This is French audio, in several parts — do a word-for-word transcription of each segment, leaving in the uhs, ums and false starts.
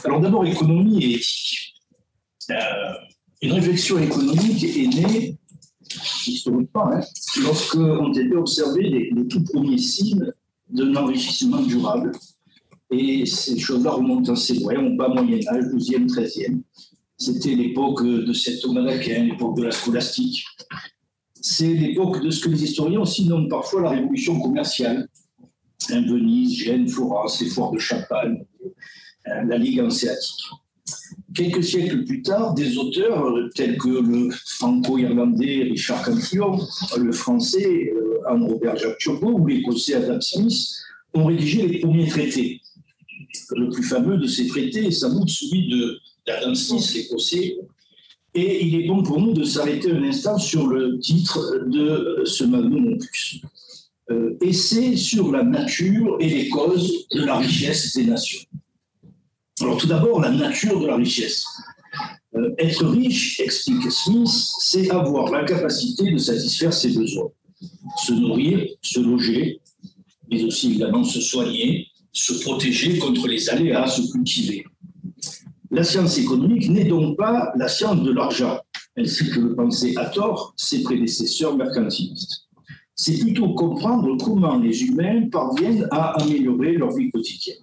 Alors d'abord, économie et éthique. Euh, une réflexion économique est née, historiquement, hein, lorsque ont été observés les, les tout premiers signes d'un enrichissement durable. Et ces choses-là remontent assez loin, au bas Moyen-Âge, douzième, treizième. C'était l'époque de Saint Thomas d'Aquin, l'époque de la scolastique. C'est l'époque de ce que les historiens aussi nomment parfois la révolution commerciale. Hein, Venise, Gênes, Florence, les foires de Champagne, hein, la Ligue hanséatique. Quelques siècles plus tard, des auteurs tels que le franco-irlandais Richard Cantillon, le français Anne-Robert Jacques Turgot ou l'écossais Adam Smith ont rédigé les premiers traités. Le plus fameux de ces traités est sans doute celui de d'Adam Smith, l'écossais. Et il est bon pour nous de s'arrêter un instant sur le titre de ce magnum opus. Euh, Essai sur la nature et les causes de la richesse des nations. Alors tout d'abord, la nature de la richesse. Euh, être riche, explique Smith, c'est avoir la capacité de satisfaire ses besoins. Se nourrir, se loger, mais aussi évidemment se soigner, se protéger contre les aléas, se cultiver. La science économique n'est donc pas la science de l'argent, ainsi que le pensaient à tort ses prédécesseurs mercantilistes. C'est plutôt comprendre comment les humains parviennent à améliorer leur vie quotidienne.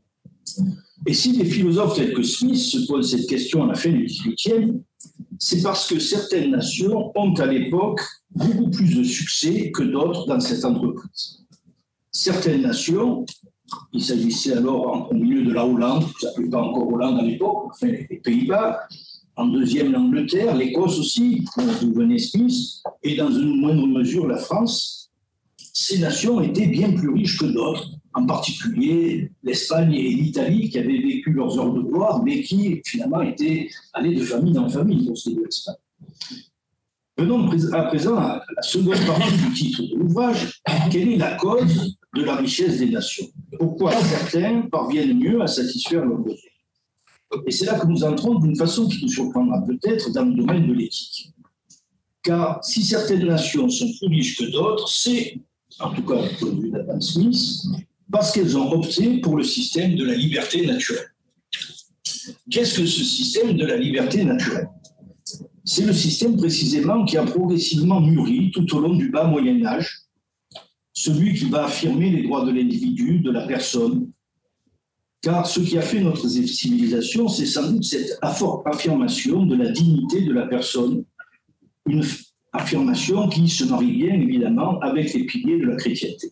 Et si des philosophes tels que Smith se posent cette question à la fin du dix-huitième, c'est parce que certaines nations ont à l'époque beaucoup plus de succès que d'autres dans cette entreprise. Certaines nations, il s'agissait alors au milieu de la Hollande, vous ne s'appelait pas encore Hollande à l'époque, enfin les Pays-Bas, en deuxième l'Angleterre, l'Écosse aussi, d'où venait Smith, et dans une moindre mesure la France. Ces nations étaient bien plus riches que d'autres, en particulier l'Espagne et l'Italie qui avaient vécu leurs heures de gloire, mais qui finalement étaient allés de famille en famille pour ce qui est de l'Espagne. Venons à présent à la seconde partie du titre de l'ouvrage. Quelle est la cause de la richesse des nations? Pourquoi certains parviennent mieux à satisfaire leurs besoins? Et c'est là que nous entrons d'une façon qui nous surprendra peut-être dans le domaine de l'éthique. Car si certaines nations sont plus riches que d'autres, c'est, en tout cas du point de vue d'Adam Smith, parce qu'elles ont opté pour le système de la liberté naturelle. Qu'est-ce que ce système de la liberté naturelle? C'est le système précisément qui a progressivement mûri tout au long du bas Moyen-Âge, celui qui va affirmer les droits de l'individu, de la personne. Car ce qui a fait notre civilisation, c'est sans doute cette affirmation de la dignité de la personne, une affirmation qui se marie bien évidemment avec les piliers de la chrétienté.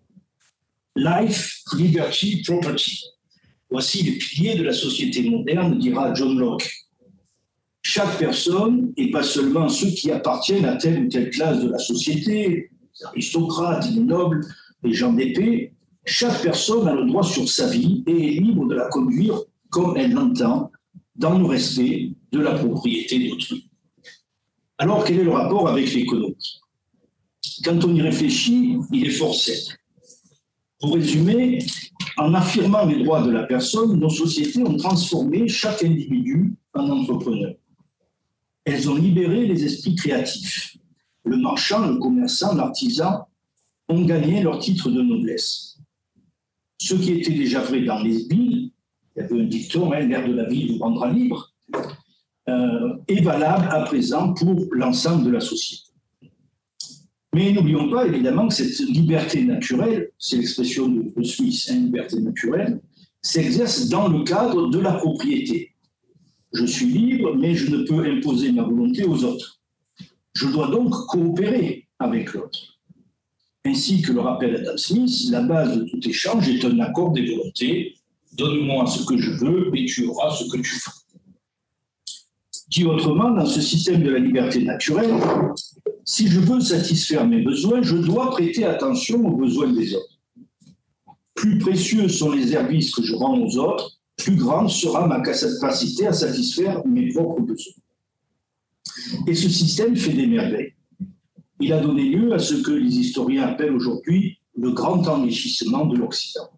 Life, liberty, property. Voici les piliers de la société moderne, dira John Locke. Chaque personne, et pas seulement ceux qui appartiennent à telle ou telle classe de la société, les aristocrates, les nobles, les gens d'épée, chaque personne a le droit sur sa vie et est libre de la conduire comme elle l'entend, dans le respect de la propriété d'autrui. Alors, quel est le rapport avec l'économie? Quand on y réfléchit, il est fort simple. Pour résumer, en affirmant les droits de la personne, nos sociétés ont transformé chaque individu en entrepreneur. Elles ont libéré les esprits créatifs. Le marchand, le commerçant, l'artisan ont gagné leur titre de noblesse. Ce qui était déjà vrai dans les villes, il y avait un dicton, hein, l'air de la ville vous rendra libre, euh, est valable à présent pour l'ensemble de la société. Mais n'oublions pas évidemment que cette liberté naturelle, c'est l'expression de, de Smith, hein, liberté naturelle, s'exerce dans le cadre de la propriété. Je suis libre, mais je ne peux imposer ma volonté aux autres. Je dois donc coopérer avec l'autre. Ainsi que le rappelle Adam Smith, la base de tout échange est un accord des volontés. Donne-moi ce que je veux et tu auras ce que tu veux. Dit autrement, dans ce système de la liberté naturelle, si je veux satisfaire mes besoins, je dois prêter attention aux besoins des autres. Plus précieux sont les services que je rends aux autres, plus grande sera ma capacité à satisfaire mes propres besoins. Et ce système fait des merveilles. Il a donné lieu à ce que les historiens appellent aujourd'hui le grand enrichissement de l'Occident.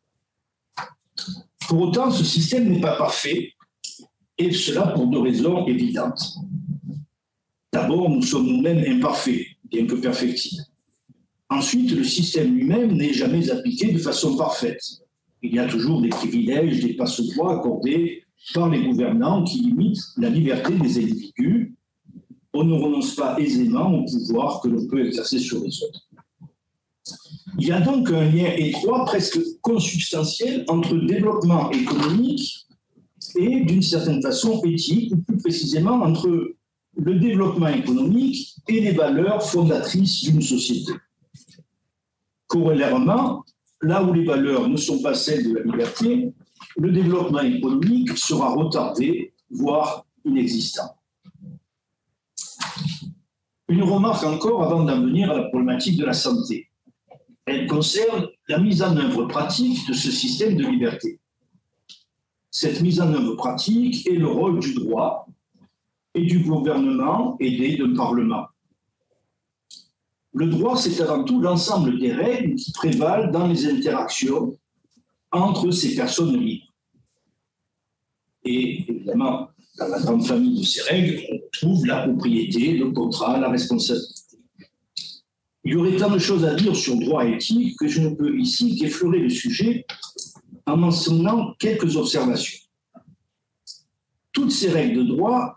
Pour autant, ce système n'est pas parfait, et cela pour deux raisons évidentes. D'abord, nous sommes nous-mêmes imparfaits, bien que perfectibles. Ensuite, le système lui-même n'est jamais appliqué de façon parfaite. Il y a toujours des privilèges, des passe-droits accordés par les gouvernants qui limitent la liberté des individus. On ne renonce pas aisément au pouvoir que l'on peut exercer sur les autres. Il y a donc un lien étroit, presque consubstantiel, entre développement économique et, d'une certaine façon, éthique, ou plus précisément entre le développement économique et les valeurs fondatrices d'une société. Corollairement, là où les valeurs ne sont pas celles de la liberté, le développement économique sera retardé, voire inexistant. Une remarque encore avant d'en venir à la problématique de la santé. Elle concerne la mise en œuvre pratique de ce système de liberté. Cette mise en œuvre pratique est le rôle du droit et du gouvernement aidé d'un parlement. Le droit, c'est avant tout l'ensemble des règles qui prévalent dans les interactions entre ces personnes libres. Et évidemment, dans la grande famille de ces règles, on trouve la propriété, le contrat, la responsabilité. Il y aurait tant de choses à dire sur le droit éthique que je ne peux ici qu'effleurer le sujet en mentionnant quelques observations. Toutes ces règles de droit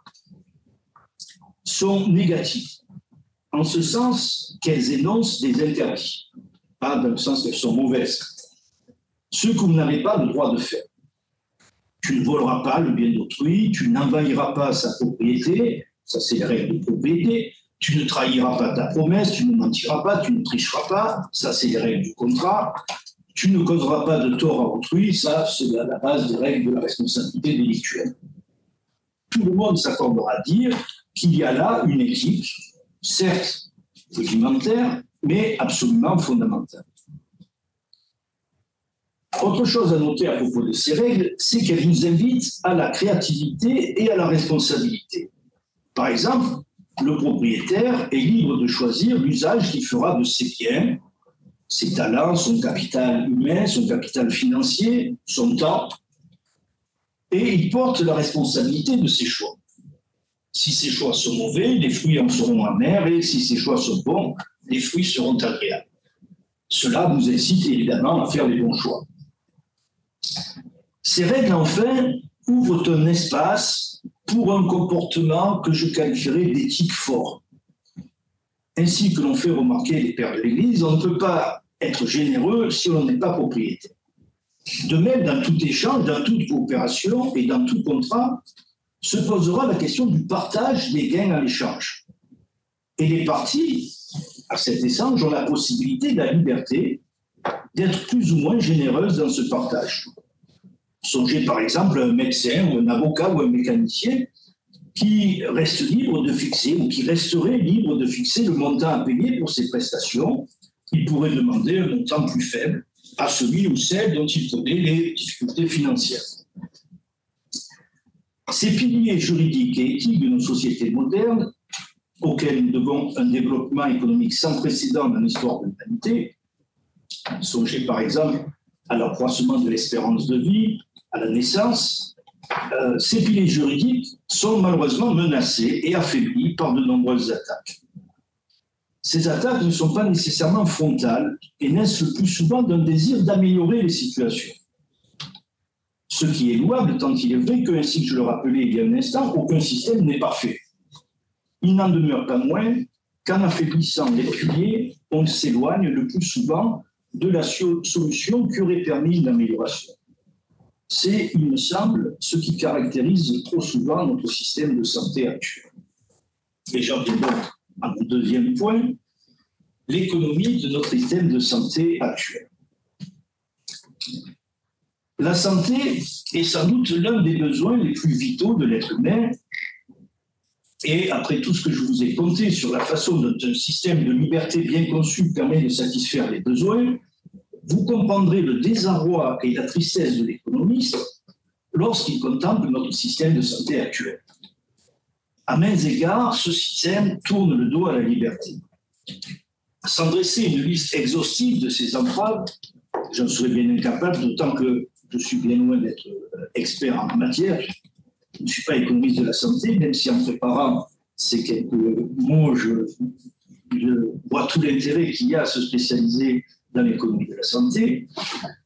sont négatives, en ce sens qu'elles énoncent des interdits, pas dans le sens qu'elles sont mauvaises. Ce que vous n'avez pas le droit de faire. Tu ne voleras pas le bien d'autrui, tu n'envahiras pas sa propriété, ça c'est les règles de propriété, tu ne trahiras pas ta promesse, tu ne mentiras pas, tu ne tricheras pas, ça c'est les règles du contrat, tu ne causeras pas de tort à autrui, ça c'est la base des règles de la responsabilité délictuelle. Tout le monde s'accordera à dire qu'il y a là une éthique, certes rudimentaire, mais absolument fondamentale. Autre chose à noter à propos de ces règles, c'est qu'elles nous invitent à la créativité et à la responsabilité. Par exemple, le propriétaire est libre de choisir l'usage qu'il fera de ses biens, ses talents, son capital humain, son capital financier, son temps, et il porte la responsabilité de ses choix. Si ses choix sont mauvais, les fruits en seront amers, et si ses choix sont bons, les fruits seront agréables. Cela nous incite évidemment à faire les bons choix. Ces règles, enfin, ouvrent un espace pour un comportement que je qualifierais d'éthique fort. Ainsi que l'ont fait remarquer les pères de l'Église, on ne peut pas être généreux si on n'est pas propriétaire. De même, dans tout échange, dans toute coopération et dans tout contrat, se posera la question du partage des gains à l'échange. Et les parties, à cet échange, ont la possibilité, la liberté, d'être plus ou moins généreuses dans ce partage. Songez par exemple à un médecin ou un avocat ou un mécanicien qui reste libre de fixer ou qui resterait libre de fixer le montant à payer pour ses prestations. Il pourrait demander un montant plus faible à celui ou celle dont il connaît les difficultés financières. Ces piliers juridiques et éthiques de nos sociétés modernes, auxquels nous devons un développement économique sans précédent dans l'histoire de l'humanité, songez par exemple à l'accroissement de l'espérance de vie, à la naissance, euh, ces piliers juridiques sont malheureusement menacés et affaiblis par de nombreuses attaques. Ces attaques ne sont pas nécessairement frontales et naissent le plus souvent d'un désir d'améliorer les situations. Ce qui est louable tant il est vrai que, ainsi que je le rappelais il y a un instant, aucun système n'est parfait. Il n'en demeure pas moins qu'en affaiblissant les piliers, on s'éloigne le plus souvent de la solution qui aurait permis l'amélioration. C'est, il me semble, ce qui caractérise trop souvent notre système de santé actuel. Et j'en viens donc à mon deuxième point, l'économie de notre système de santé actuel. La santé est sans doute l'un des besoins les plus vitaux de l'être humain. Et après tout ce que je vous ai conté sur la façon dont un système de liberté bien conçu permet de satisfaire les besoins, vous comprendrez le désarroi et la tristesse de l'économiste lorsqu'il contemple notre système de santé actuel. À maints égards, ce système tourne le dos à la liberté. Sans dresser une liste exhaustive de ces entraves, j'en serais bien incapable, d'autant que je suis bien loin d'être expert en la matière. Je ne suis pas économiste de la santé, même si en préparant ces quelques mots, je, je vois tout l'intérêt qu'il y a à se spécialiser dans l'économie de la santé.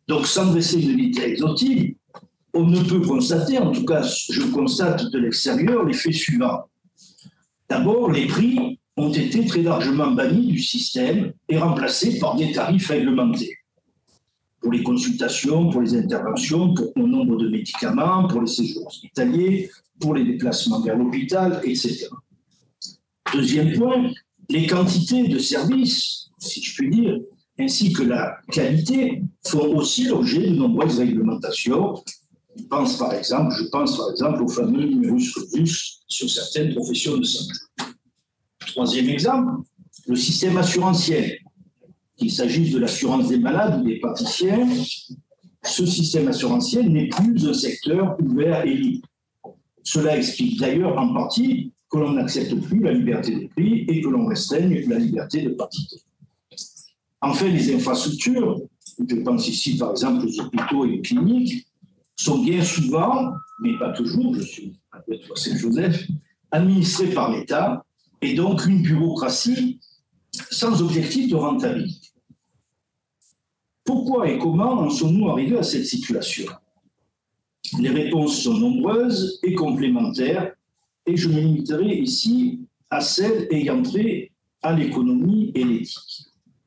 Donc, sans dresser une liste exhaustive, on ne peut constater, en tout cas, je constate de l'extérieur, les faits suivants. D'abord, les prix ont été très largement bannis du système et remplacés par des tarifs réglementés. Pour les consultations, pour les interventions, pour le nombre de médicaments, pour les séjours hospitaliers, pour les déplacements vers l'hôpital, et cetera. Deuxième point, les quantités de services, si je puis dire, ainsi que la qualité font aussi l'objet de nombreuses réglementations. Je pense par exemple, je pense par exemple au fameux numerus clausus sur certaines professions de santé. Troisième exemple, le système assurantiel. Qu'il s'agisse de l'assurance des malades ou des praticiens, ce système assurantiel n'est plus un secteur ouvert et libre. Cela explique d'ailleurs en partie que l'on n'accepte plus la liberté des prix et que l'on restreigne la liberté de pratique. Enfin, les infrastructures, je pense ici par exemple aux hôpitaux et aux cliniques, sont bien souvent, mais pas toujours, je suis à Saint-Joseph, administrées par l'État et donc une bureaucratie sans objectif de rentabilité. Pourquoi et comment en sommes-nous arrivés à cette situation? Les réponses sont nombreuses et complémentaires, et je me limiterai ici à celles ayant trait à l'économie et l'éthique.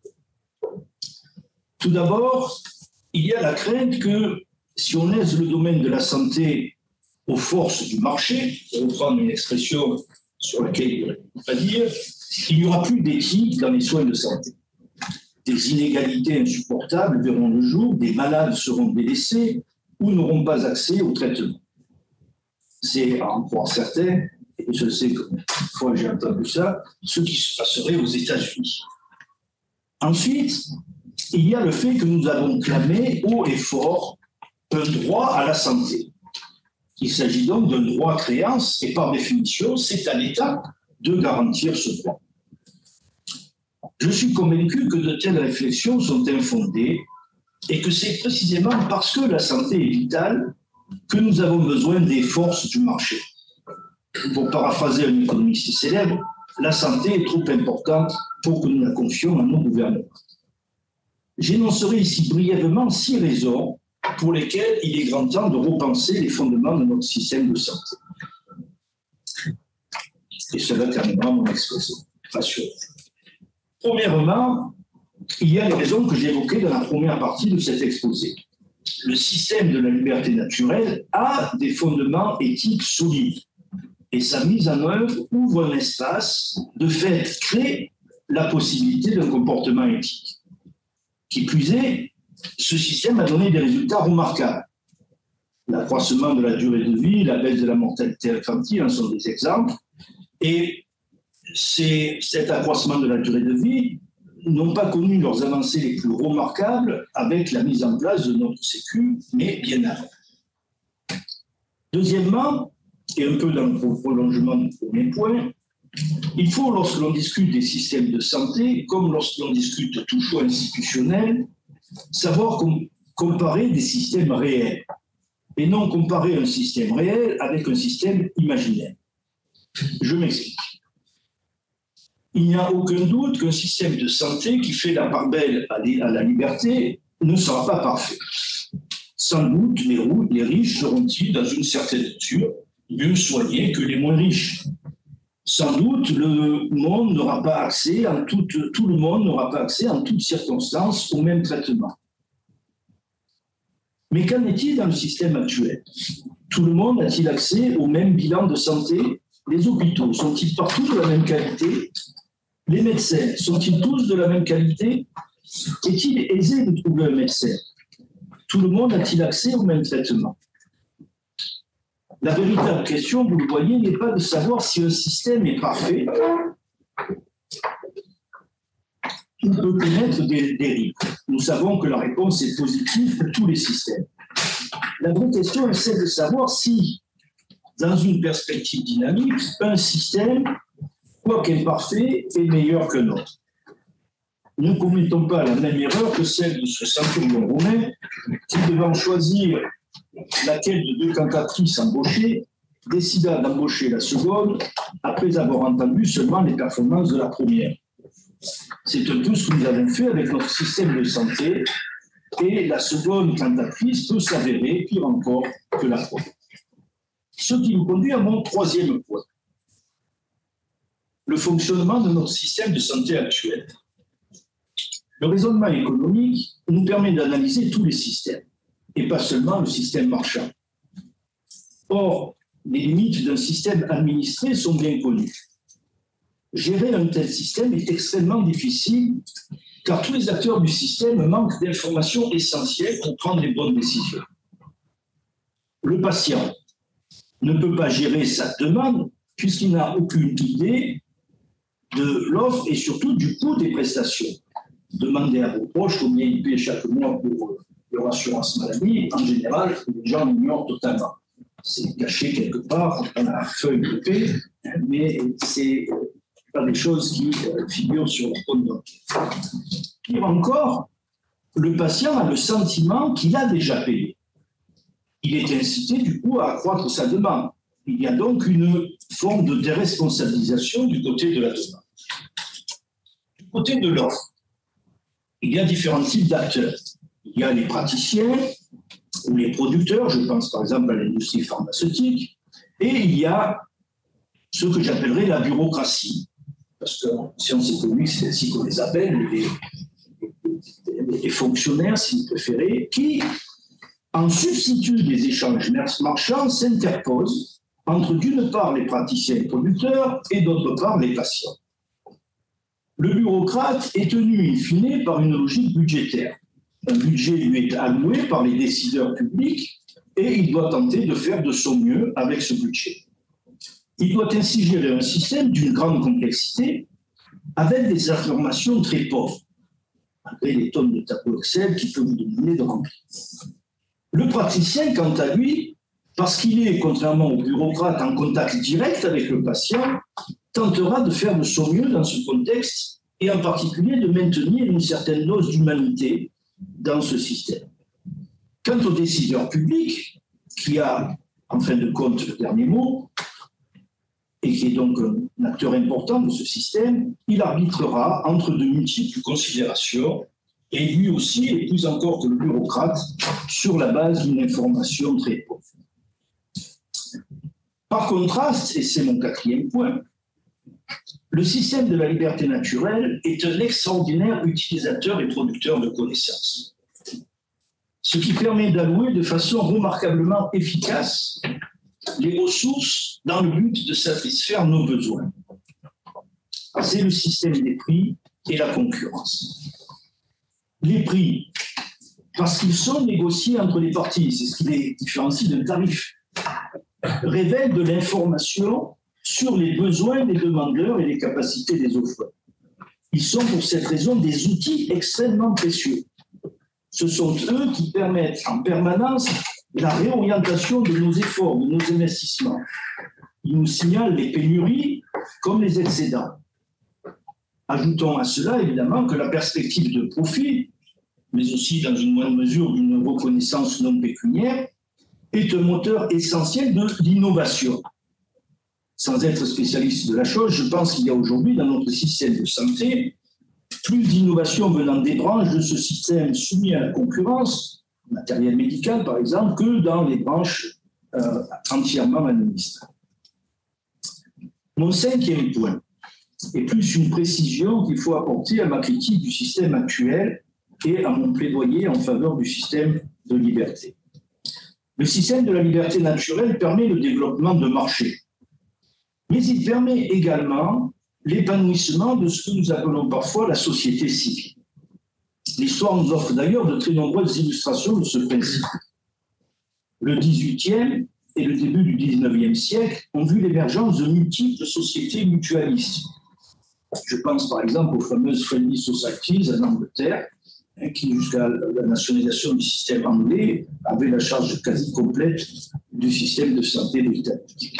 Tout d'abord, il y a la crainte que si on laisse le domaine de la santé aux forces du marché, pour reprendre une expression sur laquelle il ne faut pas dire, il n'y aura plus d'éthique dans les soins de santé. Des inégalités insupportables verront le jour, des malades seront délaissés ou n'auront pas accès au traitement. C'est, à en croire certains, et je sais que fois j'ai entendu ça, ce qui se passerait aux États-Unis. Ensuite, il y a le fait que nous avons clamé haut et fort un droit à la santé. Il s'agit donc d'un droit à créance et par définition, c'est à l'État de garantir ce droit. Je suis convaincu que de telles réflexions sont infondées et que c'est précisément parce que la santé est vitale que nous avons besoin des forces du marché. Pour paraphraser un économiste célèbre, la santé est trop importante pour que nous la confions à nos gouvernements. J'énoncerai ici brièvement six raisons pour lesquelles il est grand temps de repenser les fondements de notre système de santé. Et cela terminera mon exposé. Rassurez. Premièrement, il y a les raisons que j'ai évoquées dans la première partie de cet exposé. Le système de la liberté naturelle a des fondements éthiques solides et sa mise en œuvre ouvre un espace, de fait, crée la possibilité d'un comportement éthique. Qui plus est, ce système a donné des résultats remarquables. L'accroissement de la durée de vie, la baisse de la mortalité infantile en sont des exemples. Et c'est, cet accroissement de la durée de vie n'ont pas connu leurs avancées les plus remarquables avec la mise en place de notre Sécu, mais bien avant. Deuxièmement, et un peu dans le prolongement du premier point, il faut, lorsque l'on discute des systèmes de santé, comme lorsque l'on discute de tout choix institutionnel, savoir com- comparer des systèmes réels et non comparer un système réel avec un système imaginaire. Je m'explique. Il n'y a aucun doute qu'un système de santé qui fait la part belle à la liberté ne sera pas parfait. Sans doute, les, les riches seront-ils, dans une certaine mesure, mieux soignés que les moins riches. Sans doute, le monde n'aura pas accès, en toute, tout le monde n'aura pas accès en toutes circonstances au même traitement. Mais qu'en est-il dans le système actuel? Tout le monde a-t-il accès au même bilan de santé? Les hôpitaux sont-ils partout de la même qualité? Les médecins sont-ils tous de la même qualité? Est-il aisé de trouver un médecin? Tout le monde a-t-il accès au même traitement? La véritable question, vous le voyez, n'est pas de savoir si un système est parfait ou peut connaître des dérives. Nous savons que la réponse est positive pour tous les systèmes. La vraie question est celle de savoir si, dans une perspective dynamique, un système, quoi qu'imparfait, est meilleur qu'un autre. Ne commettons pas la même erreur que celle de ce centurion romain qui, devant choisir laquelle de deux cantatrices embauchées, décida d'embaucher la seconde après avoir entendu seulement les performances de la première. C'est un peu ce que nous avons fait avec notre système de santé. et la seconde cantatrice peut s'avérer pire encore que la première. Ce qui me conduit à mon troisième point. Le fonctionnement de notre système de santé actuel. Le raisonnement économique nous permet d'analyser tous les systèmes, et pas seulement le système marchand. Or, les limites d'un système administré sont bien connues. Gérer un tel système est extrêmement difficile, car tous les acteurs du système manquent d'informations essentielles pour prendre les bonnes décisions. Le patient ne peut pas gérer sa demande puisqu'il n'a aucune idée de l'offre et surtout du coût des prestations. Demandez à vos proches combien ils paient chaque mois pour leur assurance maladie. En général, les gens l'ignorent totalement. C'est caché quelque part dans la feuille de paie, mais c'est pas des choses qui figurent sur le compte bancaire. Pire encore, le patient a le sentiment qu'il a déjà payé. Il est incité du coup à accroître sa demande. Il y a donc une forme de déresponsabilisation du côté de la demande. Du côté de l'offre, il y a différents types d'acteurs. Il y a les praticiens ou les producteurs, je pense par exemple à l'industrie pharmaceutique, et il y a ce que j'appellerais la bureaucratie, parce qu'en sciences économiques, c'est ainsi qu'on les appelle, les, les, les fonctionnaires, si vous préférez, qui, en substitut des échanges marchands, s'interposent entre d'une part les praticiens et producteurs et d'autre part les patients. Le bureaucrate est tenu in fine par une logique budgétaire. Un budget lui est alloué par les décideurs publics et il doit tenter de faire de son mieux avec ce budget. Il doit ainsi gérer un système d'une grande complexité avec des informations très pauvres, malgré les tonnes de tableaux Excel qui peuvent vous demander de remplir. Le praticien, quant à lui, parce qu'il est, contrairement au bureaucrate, en contact direct avec le patient, tentera de faire de son mieux dans ce contexte et en particulier de maintenir une certaine dose d'humanité dans ce système. Quant au décideur public, qui a en fin de compte le dernier mot, et qui est donc un acteur important de ce système, il arbitrera entre de multiples considérations, et lui aussi, et plus encore que le bureaucrate, sur la base d'une information très pauvre. Par contraste, et c'est mon quatrième point, le système de la liberté naturelle est un extraordinaire utilisateur et producteur de connaissances, ce qui permet d'allouer de façon remarquablement efficace les ressources dans le but de satisfaire nos besoins. C'est le système des prix et la concurrence. Les prix, parce qu'ils sont négociés entre les parties, c'est ce qui les différencie d'un tarif, révèlent de l'information sur les besoins des demandeurs et les capacités des offreurs. Ils sont pour cette raison des outils extrêmement précieux. Ce sont eux qui permettent en permanence la réorientation de nos efforts, de nos investissements. Ils nous signalent les pénuries comme les excédents. Ajoutons à cela évidemment que la perspective de profit, mais aussi dans une moindre mesure d'une reconnaissance non pécuniaire, est un moteur essentiel de l'innovation. Sans être spécialiste de la chose, je pense qu'il y a aujourd'hui dans notre système de santé plus d'innovation venant des branches de ce système soumis à la concurrence, matériel médical par exemple, que dans les branches euh, entièrement administrées. Mon cinquième point est plus une précision qu'il faut apporter à ma critique du système actuel et à mon plaidoyer en faveur du système de liberté. Le système de la liberté naturelle permet le développement de marchés, mais il permet également l'épanouissement de ce que nous appelons parfois la société civile. L'histoire nous offre d'ailleurs de très nombreuses illustrations de ce principe. Le dix-huitième et le début du dix-neuvième siècle ont vu l'émergence de multiples sociétés mutualistes. Je pense par exemple aux fameuses Friendly Societies en Angleterre, qui, jusqu'à la nationalisation du système anglais, avaient la charge quasi complète du système de santé britannique.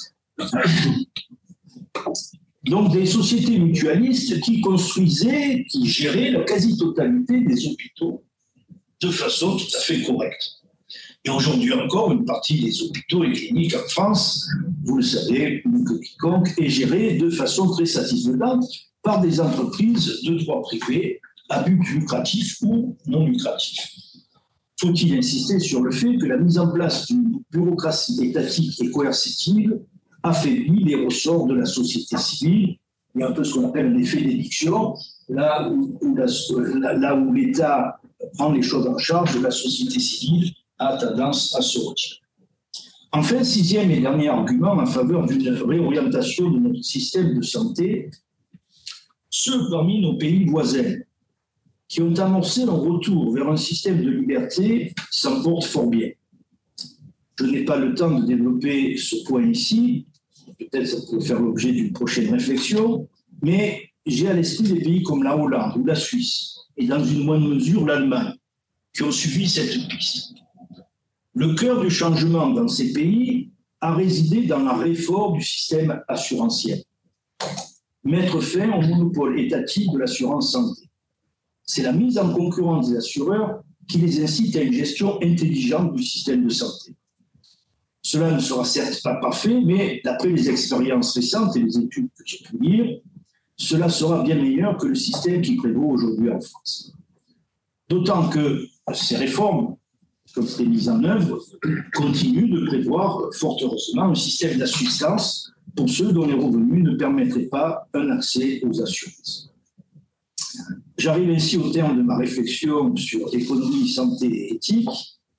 Donc des sociétés mutualistes qui construisaient, qui géraient la quasi-totalité des hôpitaux de façon tout à fait correcte. Et aujourd'hui encore, une partie des hôpitaux et cliniques en France, vous le savez, mieux que quiconque, est gérée de façon très satisfaisante par des entreprises de droit privé à but lucratif ou non lucratif. Faut-il insister sur le fait que la mise en place d'une bureaucratie étatique et coercitive affaiblit les ressorts de la société civile. Il y a un peu ce qu'on appelle un effet d'éviction, là où, où, la, là où l'État prend les choses en charge, la société civile a tendance à se retirer. Enfin, sixième et dernier argument en faveur d'une réorientation de notre système de santé, ceux parmi nos pays voisins qui ont amorcé leur retour vers un système de liberté s'en portent fort bien. Je n'ai pas le temps de développer ce point ici, peut-être ça peut faire l'objet d'une prochaine réflexion, mais j'ai à l'esprit des pays comme la Hollande ou la Suisse, et dans une moindre mesure l'Allemagne, qui ont suivi cette piste. Le cœur du changement dans ces pays a résidé dans la réforme du système assurantiel. Mettre fin au monopole étatique de l'assurance santé. C'est la mise en concurrence des assureurs qui les incite à une gestion intelligente du système de santé. Cela ne sera certes pas parfait, mais d'après les expériences récentes et les études que j'ai pu lire, cela sera bien meilleur que le système qui prévaut aujourd'hui en France. D'autant que ces réformes, comme c'est mises en œuvre, continuent de prévoir, fort heureusement, un système d'assistance pour ceux dont les revenus ne permettraient pas un accès aux assurances. J'arrive ainsi au terme de ma réflexion sur économie, santé et éthique.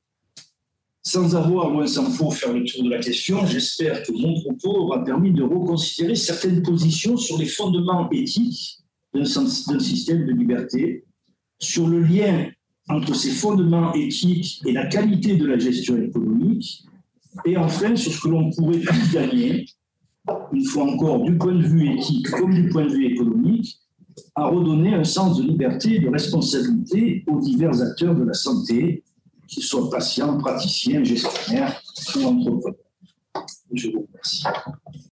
Sans avoir, loin s'en faut, faire le tour de la question, j'espère que mon propos aura permis de reconsidérer certaines positions sur les fondements éthiques d'un système de liberté, sur le lien entre ces fondements éthiques et la qualité de la gestion économique, et enfin sur ce que l'on pourrait tous gagner, une fois encore, du point de vue éthique comme du point de vue économique, à redonner un sens de liberté et de responsabilité aux divers acteurs de la santé, qu'ils soient patients, praticiens, gestionnaires ou entrepreneurs. Je vous remercie.